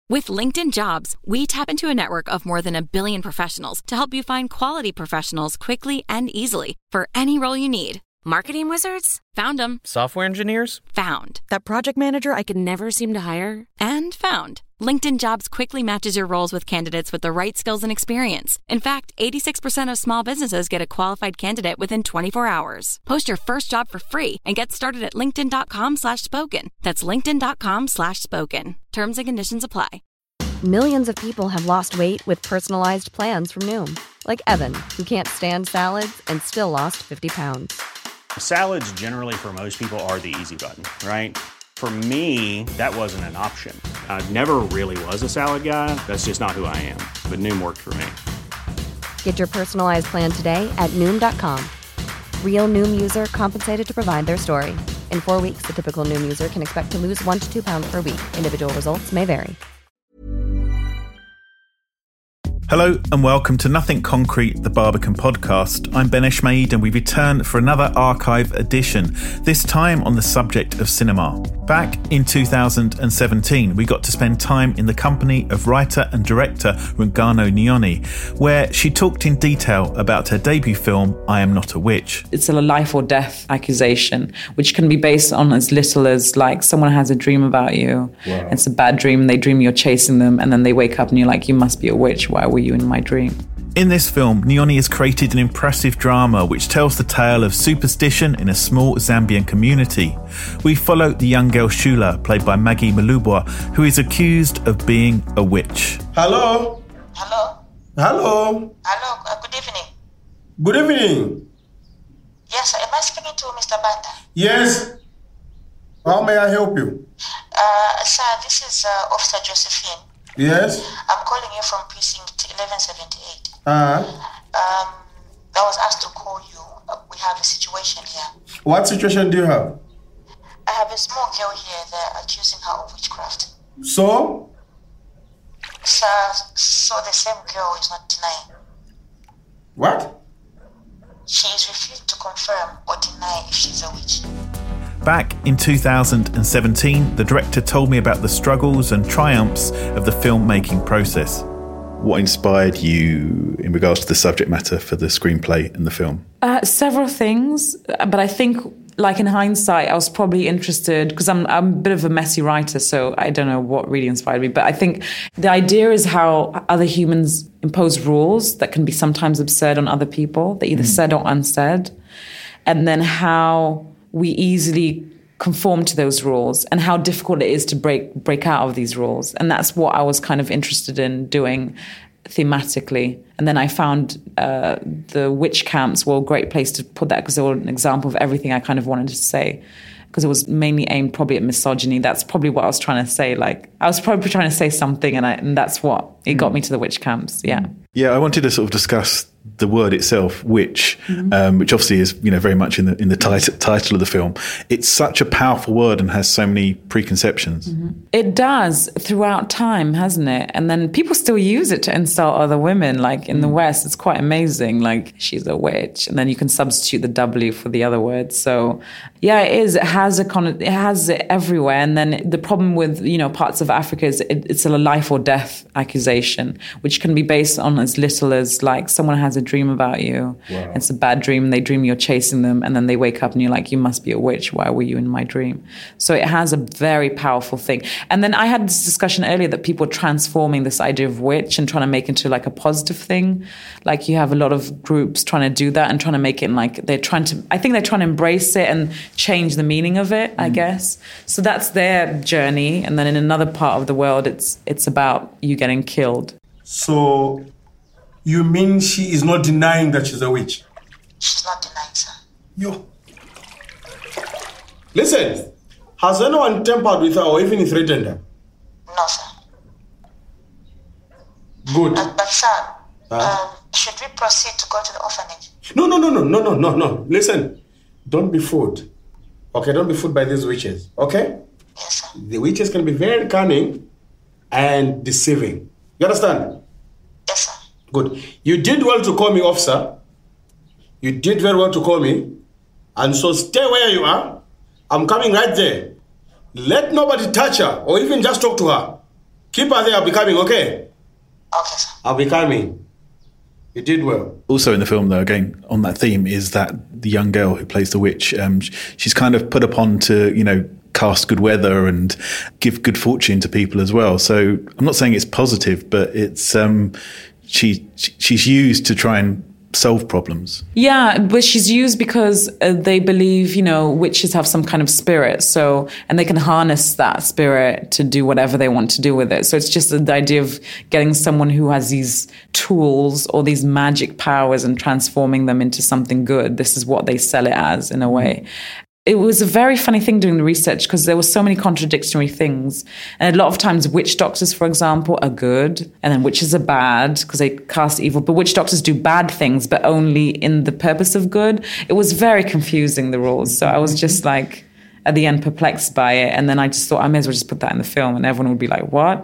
With LinkedIn Jobs, we tap into a network of more than 1 billion professionals to help you find quality professionals quickly and easily for any role you need. Marketing wizards? Found them. Software engineers? Found. That project manager I could never seem to hire? And found. LinkedIn Jobs quickly matches your roles with candidates with the right skills and experience. In fact, 86% of small businesses get a qualified candidate within 24 hours. Post your first job for free and get started at linkedin.com/spoken. That's linkedin.com/spoken. Terms and conditions apply. Millions of people have lost weight with personalized plans from Noom. Like Evan, who can't stand salads and still lost 50 pounds. Salads generally for most people are the easy button, right? For me, that wasn't an option. I never really was a salad guy. That's just not who I am. But Noom worked for me. Get your personalized plan today at Noom.com. Real Noom user compensated to provide their story. In 4 weeks, the typical Noom user can expect to lose 1 to 2 pounds per week. Individual results may vary. Hello and welcome to Nothing Concrete, the Barbican podcast. I'm Ben Eshmaid and we return for another archive edition, this time on the subject of cinema. Back in 2017, we got to spend time in the company of writer and director Rungano Nyoni, where she talked in detail about her debut film, I Am Not a Witch. It's a life or death accusation, which can be based on as little as like someone has a dream about you. Wow. It's a bad dream, they dream you're chasing them, and then they wake up and you're like, you must be a witch, why were you in my dream? In this film, Nyoni has created an impressive drama which tells the tale of superstition in a small Zambian community. We follow the young girl Shula, played by Maggie Malubwa, who is accused of being a witch. Hello? Hello? Hello? Hello, good evening. Good evening. Yes, am I speaking to Mr. Banda? Yes. How may I help you? Sir, this is Officer Josephine. Yes? I'm calling you from precinct 1178. Uh-huh. I was asked to call you. We have a situation here. What situation do you have? I have a small girl here. They're accusing her of witchcraft. So? Sir, so the same girl is not denying. What? She is refused to confirm or deny if she's a witch. Back in 2017, the director told me about the struggles and triumphs of the filmmaking process. What inspired you in regards to the subject matter for the screenplay and the film? Several things, but I think, like in hindsight, I was probably interested, because I'm a bit of a messy writer, so I don't know what really inspired me. But I think the idea is how other humans impose rules that can be sometimes absurd on other people, that either said or unsaid, and then how we easily conform to those rules and how difficult it is to break out of these rules. And that's what I was kind of interested in doing thematically. And then I found the witch camps were a great place to put that, because they were an example of everything I kind of wanted to say, because it was mainly aimed probably at misogyny. That's probably what I was trying to say. Like, I was probably trying to say something, and that's what it got me to the witch camps. Yeah. Yeah, I wanted to sort of discuss the word itself, witch, which obviously is, you know, very much in the title of the film. It's such a powerful word and has so many preconceptions. It does throughout time, hasn't it? And then people still use it to insult other women. Like in the West, it's quite amazing. Like, she's a witch, and then you can substitute the W for the other word. So yeah, it is. It has it everywhere. And then the problem with, you know, parts of Africa is it's a life or death accusation, which can be based on as little as like someone has a dream about you. Wow. It's a bad dream, and they dream you're chasing them, and then they wake up and you're like, you must be a witch, why were you in my dream? So it has a very powerful thing. And then I had this discussion earlier that people are transforming this idea of witch and trying to make it into like a positive thing. Like, you have a lot of groups trying to do that and trying to make it like they're trying to embrace it and change the meaning of it, I guess. So that's their journey. And then in another part of the world, it's about you getting killed. So you mean she is not denying that she's a witch? She's not denying, sir. Yo. Listen, has anyone tampered with her or even threatened her? No, sir. Good. But sir, should we proceed to go to the orphanage? No. Listen, don't be fooled. Okay, don't be fooled by these witches, okay? Yes, sir. The witches can be very cunning and deceiving. You understand? Yes, sir. Good. You did well to call me, officer. You did very well to call me. And so stay where you are. I'm coming right there. Let nobody touch her or even just talk to her. Keep her there, I'll be coming, okay? Okay, sir. I'll be coming. You did well. Also in the film, though, again, on that theme, is that the young girl who plays the witch, she's kind of put upon to, cast good weather and give good fortune to people as well. So I'm not saying it's positive, but it's she's used to try and solve problems. Yeah, but she's used because they believe, witches have some kind of spirit. So, and they can harness that spirit to do whatever they want to do with it. So it's just the idea of getting someone who has these tools or these magic powers and transforming them into something good. This is what they sell it as, in a way. It was a very funny thing doing the research because there were so many contradictory things. And a lot of times witch doctors, for example, are good and then witches are bad because they cast evil. But witch doctors do bad things, but only in the purpose of good. It was very confusing, the rules. So I was just like, at the end, perplexed by it. And then I just thought I may as well just put that in the film and everyone would be like, what?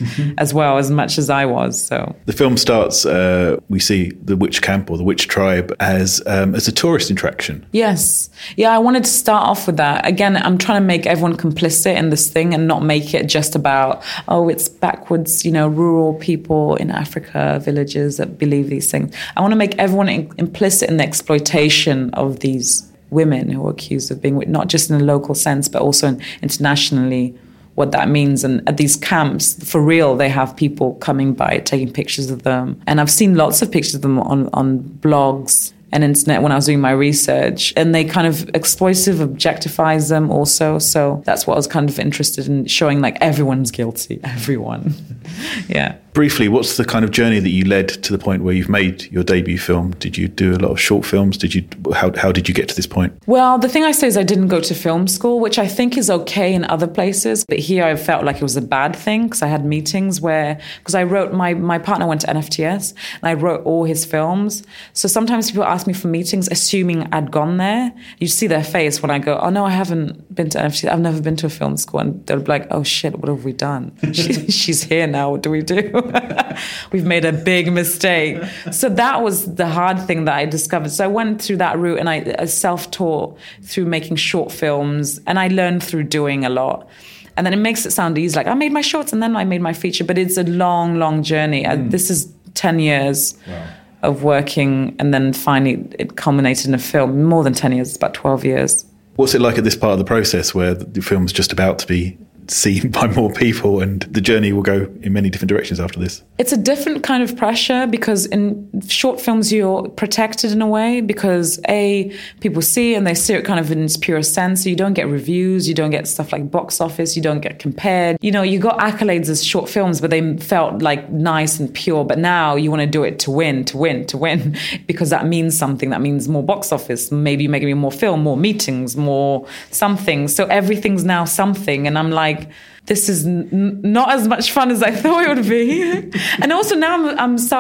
As much as I was. So the film starts, we see the witch camp or the witch tribe as a tourist attraction. Yes. Yeah, I wanted to start off with that. Again, I'm trying to make everyone complicit in this thing and not make it just about, it's backwards, rural people in Africa, villages that believe these things. I want to make everyone implicit in the exploitation of these women who are accused of being, not just in a local sense, but also internationally, what that means. And at these camps, for real, they have people coming by, taking pictures of them. And I've seen lots of pictures of them on blogs and internet when I was doing my research. And they kind of objectifies them also. So that's what I was kind of interested in, showing like everyone's guilty, everyone. Yeah. Briefly, what's the kind of journey that you led to the point where you've made your debut film? Did you do a lot of short films? How did you get to this point? Well, the thing I say is I didn't go to film school, which I think is okay in other places. But here I felt like it was a bad thing because I had meetings because I wrote, my partner went to NFTS and I wrote all his films. So sometimes people ask me for meetings assuming I'd gone there. You see their face when I go, oh no, I haven't been to NFTS. I've never been to a film school. And they'll be like, oh shit, what have we done? She's here now. What do we do? We've made a big mistake. So that was the hard thing that I discovered. So I went through that route and I self-taught through making short films and I learned through doing a lot. And then it makes it sound easy, like I made my shorts and then I made my feature, but it's a long, long journey. This is 10 years of working and then finally it culminated in a film. More than 10 years, it's about 12 years. What's it like at this part of the process where the film's just about to be seen by more people and the journey will go in many different directions after this? It's a different kind of pressure because in short films you're protected in a way because people see and they see it kind of in its purest sense. So you don't get reviews, you don't get stuff like box office, you don't get compared. You got accolades as short films, but they felt like nice and pure. But now you want to do it to win, because that means something. That means more box office, maybe making more film, more meetings, more something. So everything's now something. And I'm like, this is not as much fun as I thought it would be. And also now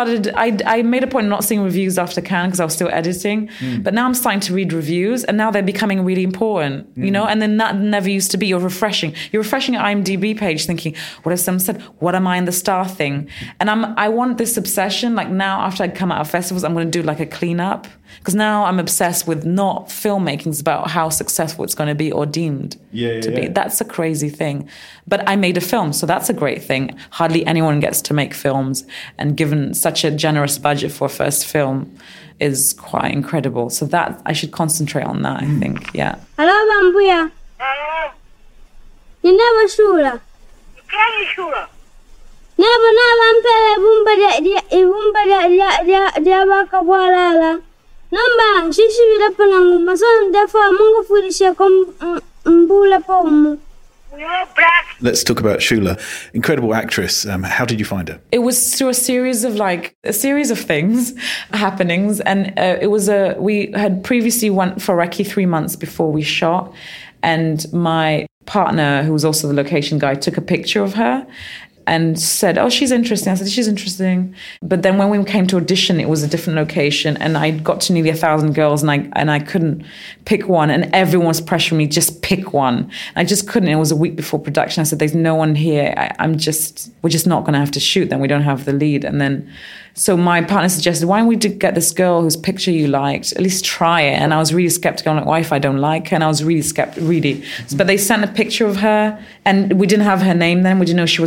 I made a point of not seeing reviews after Cannes because I was still editing. But now I'm starting to read reviews and now they're becoming really important, and then that never used to be. You're refreshing your IMDb page thinking, what if someone said, what am I in the star thing? And I want this obsession, like now after I come out of festivals, I'm going to do like a cleanup. Because now I'm obsessed with not filmmaking, it's about how successful it's going to be or deemed to be. That's a crazy thing. But I made a film, so that's a great thing. Hardly anyone gets to make films. And given such a generous budget for a first film is quite incredible. So that I should concentrate on that, I think, yeah. Hello, Bambuya. You never shula. Kani shula. Never dia bakabwalala. Namba shishi vilapanangu mason therefore mungu fulisha kom mbula pomu. Let's talk about Shula. Incredible actress. How did you find her? It was through a series of things, happenings. And we had previously went for recce 3 months before we shot. And my partner, who was also the location guy, took a picture of her and said, oh, she's interesting. I said, she's interesting. But then when we came to audition, it was a different location. And I got to nearly 1,000 girls and I couldn't pick one. And everyone was pressuring me, just pick one. I just couldn't. It was a week before production. I said, there's no one here. We're just not going to have to shoot then. We don't have the lead. And then, so my partner suggested, why don't we get this girl whose picture you liked, at least try it. And I was really skeptical. I'm like, why if I don't like her? And I was really skeptical, really. But they sent a picture of her and we didn't have her name then. We didn't know she was Maggie.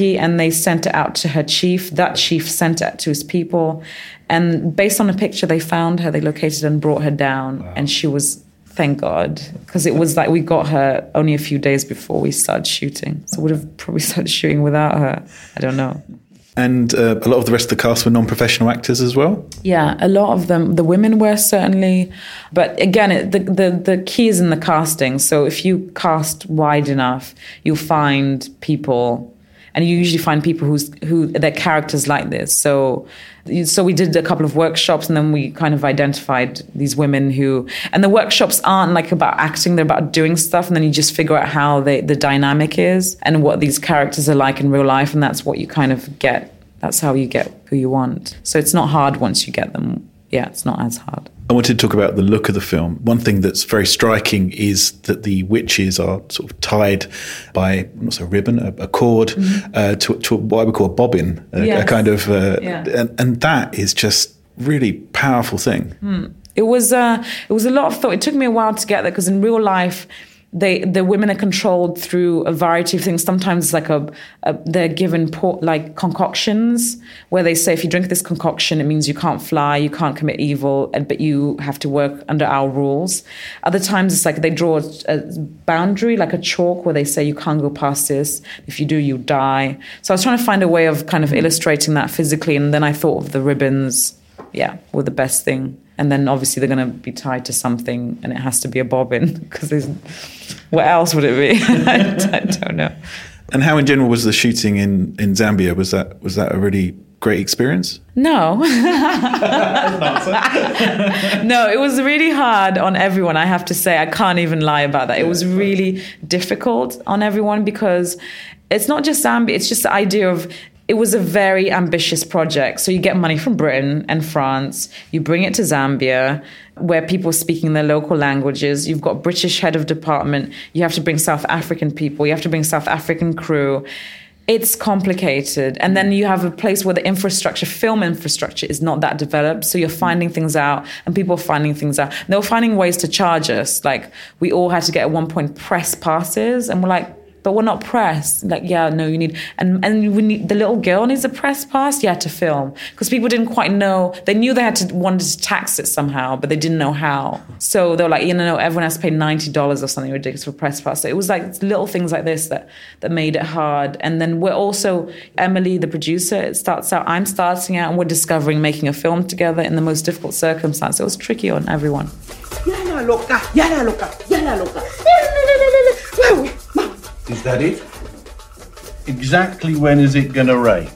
ready, and they sent it out to her chief. That chief sent it to his people. And based on a picture they found her, they located and brought her down. Wow. And she was, thank God, because it was like we got her only a few days before we started shooting. So would have probably started shooting without her. I don't know. And a lot of the rest of the cast were non-professional actors as well? Yeah, a lot of them. The women were certainly. But again, the key is in the casting. So if you cast wide enough, you'll find people, and you usually find people who their characters like this. So we did a couple of workshops, and then we kind of identified these women who, and the workshops aren't like about acting, they're about doing stuff, and then you just figure out how the dynamic is and what these characters are like in real life, and that's what you kind of get. That's how you get who you want. So it's not hard once you get them. Yeah, it's not as hard. I wanted to talk about the look of the film. One thing that's very striking is that the witches are sort of tied by, not a ribbon, a cord, to what I would call a bobbin, a kind of, and that is just really powerful thing. It was a lot of thought. It took me a while to get there, because in real life, the women are controlled through a variety of things. Sometimes like they're given like concoctions where they say, if you drink this concoction, it means you can't fly, you can't commit evil, but you have to work under our rules. Other times it's like they draw a boundary, like a chalk, where they say you can't go past this. If you do, you die. So I was trying to find a way of kind of illustrating that physically, and then I thought of the ribbons, were the best thing. And then obviously they're going to be tied to something, and it has to be a bobbin, because what else would it be? I don't know. And how in general was the shooting in Zambia? Was that a really great experience? No. No, it was really hard on everyone, I have to say. I can't even lie about that. It was really difficult on everyone, because it's not just Zambia, it's just the idea of, it was a very ambitious project. So you get money from Britain and France, you bring it to Zambia, where people are speaking their local languages. You've got British head of department. You have to bring South African people. You have to bring South African crew. It's complicated. And then you have a place where the infrastructure, film infrastructure, is not that developed. So you're finding things out, and people are finding things out. And they were finding ways to charge us. Like, we all had to get at one point press passes, and we're like, but we're not pressed. Like, no, you need, and we need, the little girl needs a press pass, to film. Because people didn't quite know, they knew they wanted to tax it somehow, but they didn't know how. So they were like, everyone has to pay $90 or something ridiculous for a press pass. So it was like little things like this that made it hard. And then we're also, Emily, the producer, I'm starting out, and we're discovering making a film together in the most difficult circumstances. It was tricky on everyone. Yala loca, yala loca, yala loca. Is that it? Exactly when is it going to rain?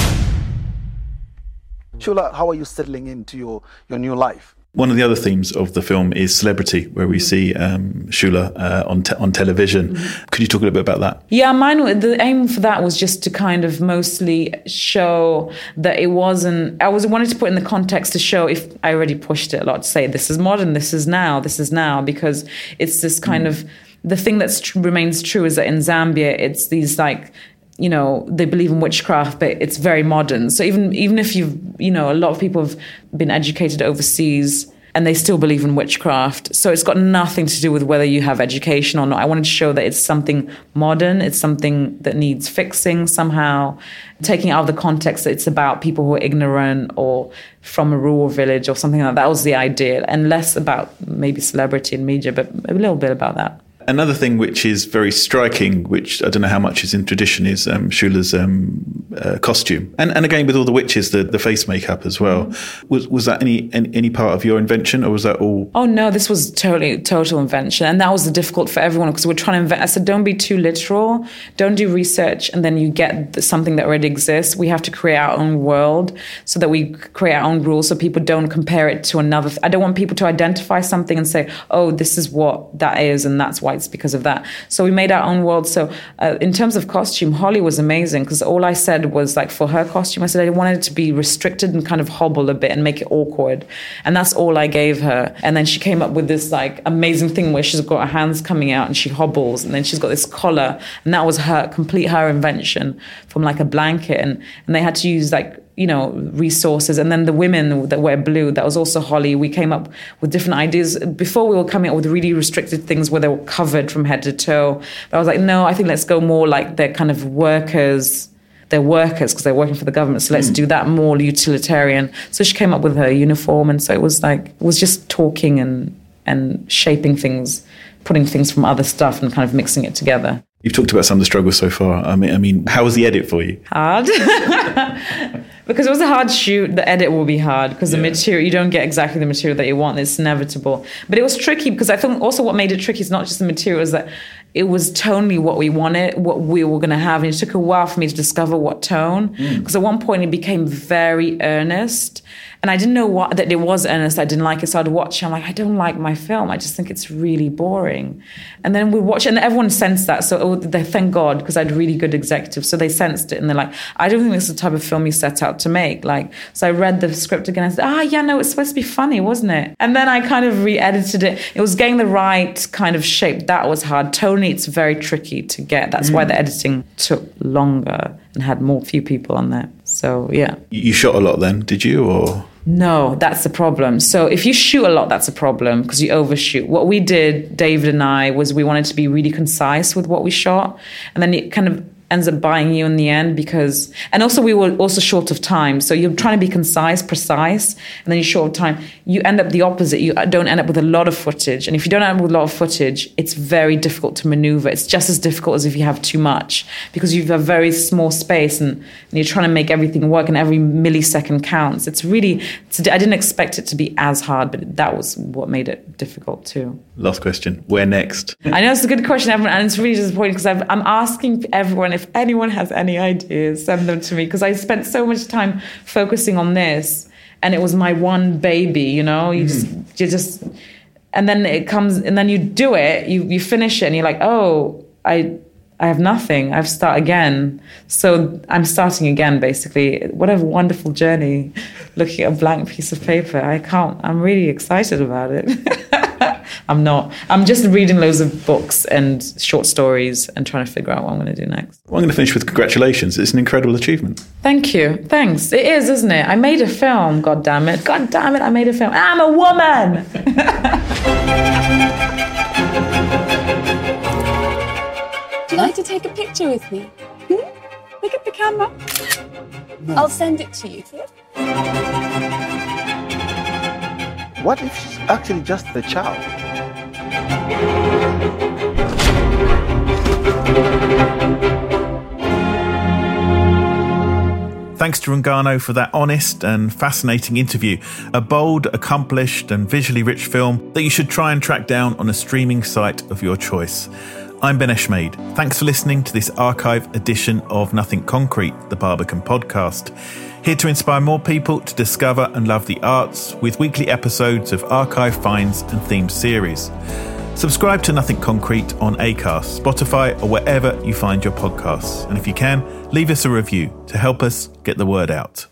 Shula, how are you settling into your new life? One of the other themes of the film is celebrity, where we see Shula on television. Mm-hmm. Could you talk a little bit about that? Yeah, the aim for that was just to kind of mostly show that it wasn't, I wanted to put in the context to show, if I already pushed it a lot, to say this is modern, this is now, because it's this kind of, the thing that remains true is that in Zambia, it's these like, they believe in witchcraft, but it's very modern. So even if you've, a lot of people have been educated overseas and they still believe in witchcraft. So it's got nothing to do with whether you have education or not. I wanted to show that it's something modern. It's something that needs fixing somehow, taking out of the context that it's about people who are ignorant or from a rural village or something like that. That was the idea, and less about maybe celebrity and media, but a little bit about that. Another thing which is very striking, which I don't know how much is in tradition, is Shula's costume. And again, with all the witches, the face makeup as well. Mm-hmm. Was that any part of your invention, or was that all? Oh, no, this was total invention. And that was difficult for everyone, because we're trying to invent. I said, don't be too literal. Don't do research and then you get something that already exists. We have to create our own world so that we create our own rules so people don't compare it to another. I don't want people to identify something and say, oh, this is what that is and that's why it's because of that. So we made our own world. So in terms of costume, Holly was amazing, because all I said was, like, for her costume, I said I wanted it to be restricted and kind of hobble a bit and make it awkward. And that's all I gave her. And then she came up with this like amazing thing where she's got her hands coming out and she hobbles, and then she's got this collar, and that was her invention from like a blanket. And they had to use resources. And then the women that wear blue, that was also Holly. We came up with different ideas. Before, we were coming up with really restricted things where they were covered from head to toe. But I was like, no, I think let's go more like they're kind of workers. they're workers because they're working for the government. So let's do that more utilitarian. So she came up with her uniform. And so it was just talking and shaping things, putting things from other stuff and kind of mixing it together. You've talked about some of the struggles so far. I mean, how was the edit for you? Hard. Because it was a hard shoot. The edit will be hard because the material, you don't get exactly the material that you want. It's inevitable. But it was tricky because I think also what made it tricky is not just the material, is that it was tonally what we wanted, what we were going to have. And it took a while for me to discover what tone. Because at one point it became very earnest. And I didn't know that it was earnest. I didn't like it. So I'd watch it. I'm like, I don't like my film. I just think it's really boring. And then we watch it, and everyone sensed that. So thank God, because I had really good executives. So they sensed it. And they're like, I don't think this is the type of film you set out to make. So I read the script again. I said, no, it's supposed to be funny, wasn't it? And then I kind of re-edited it. It was getting the right kind of shape. That was hard. Tonally, it's very tricky to get. That's why the editing took longer and had few people on there. So, yeah. You shot a lot then, did you? Or... No, that's the problem. So if you shoot a lot, that's a problem because you overshoot. What we did, David and I, was we wanted to be really concise with what we shot. And then it kind of ends up buying you in the end and also we were also short of time. So you're trying to be precise, and then you're short of time. You end up the opposite. You don't end up with a lot of footage. And if you don't end up with a lot of footage, it's very difficult to maneuver. It's just as difficult as if you have too much because you have a very small space and you're trying to make everything work and every millisecond counts. I didn't expect it to be as hard, but that was what made it difficult too. Last question. Where next? I know it's a good question, everyone, and it's really disappointing because I'm asking everyone if anyone has any ideas, send them to me because I spent so much time focusing on this and it was my one baby, you know. You just and then it comes and then you do it, you finish it and you're like, oh, I have nothing. I have to start again. So I'm starting again, basically. What a wonderful journey, looking at a blank piece of paper. I'm really excited about it. I'm not. I'm just reading loads of books and short stories and trying to figure out what I'm going to do next. Well, I'm going to finish with congratulations. It's an incredible achievement. Thank you. Thanks. It is, isn't it? I made a film, God damn it, I made a film. I'm a woman! Would you like to take a picture with me? Look at the camera. No. I'll send it to you. What if she's actually just the child? Thanks to Rungano for that honest and fascinating interview. A bold, accomplished and visually rich film that you should try and track down on a streaming site of your choice. I'm Ben Eshmade. Thanks for listening to this archive edition of Nothing Concrete, the Barbican podcast. Here to inspire more people to discover and love the arts with weekly episodes of archive finds and themed series. Subscribe to Nothing Concrete on Acast, Spotify or wherever you find your podcasts. And if you can, leave us a review to help us get the word out.